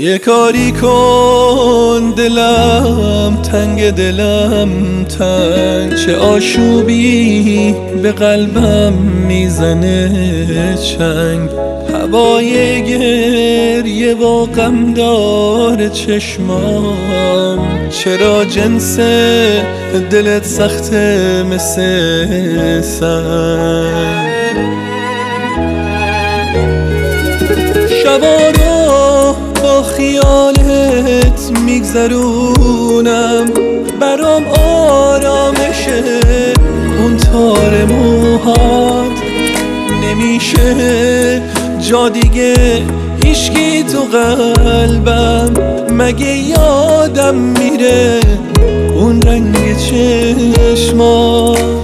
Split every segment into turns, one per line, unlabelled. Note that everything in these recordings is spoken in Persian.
یه کاری کن دلم تنگ، دلم تنگ، چه آشوبی به قلبم میزنه چنگ. هوای گریه و غم داره چشمام، چرا جنس دلت سخته مثل سنگ. شبا رو با خیالت میگذرونم، برام آرامشه اون تار موهات. نمیشه جا دیگه هیچکی تو قلبم، مگه یادم میره اون رنگ چشمات.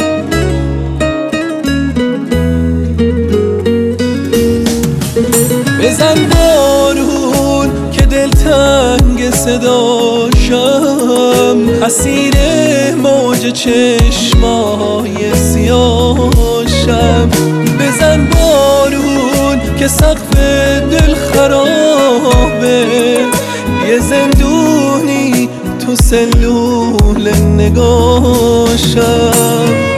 بزن بارون که دلتنگ صداشم، اسیر موج چشمای سیاهشم. بزن بارون که سقف دل خرابه، یه زندونی تو سلول نگاشم.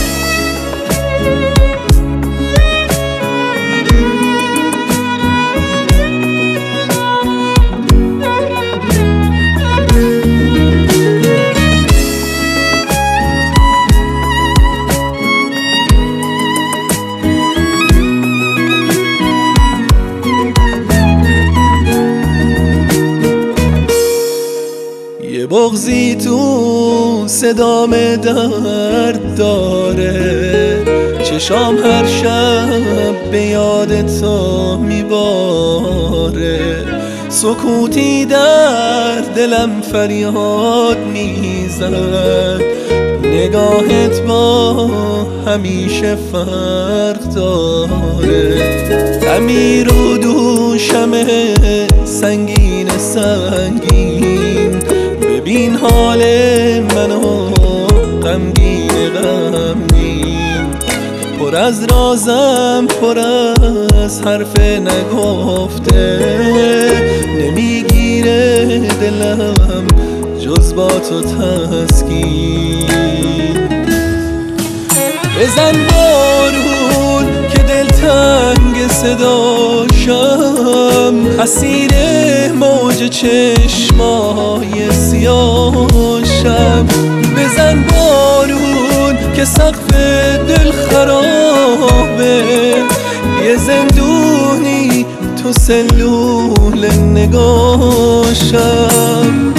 یه بغضی تو صدام درد داره، چشام هر شب به یاد تو میباره. سکوتی در دلم فریاد میزد، نگاهت با همیشه فرق داره. غمی رو دوشمه سنگین سنگین، ببین حال منو غمگین غمگین. پر از رازم پر از حرف نگفته، نمیگیره دلم جز با تو تسکین. بزن بارون که دلتنگ صداشم، اسیر موج چشمای سیاهشم. بزن بارون که سقف دل خرابه، یه زندونی تو سلول نگاشم.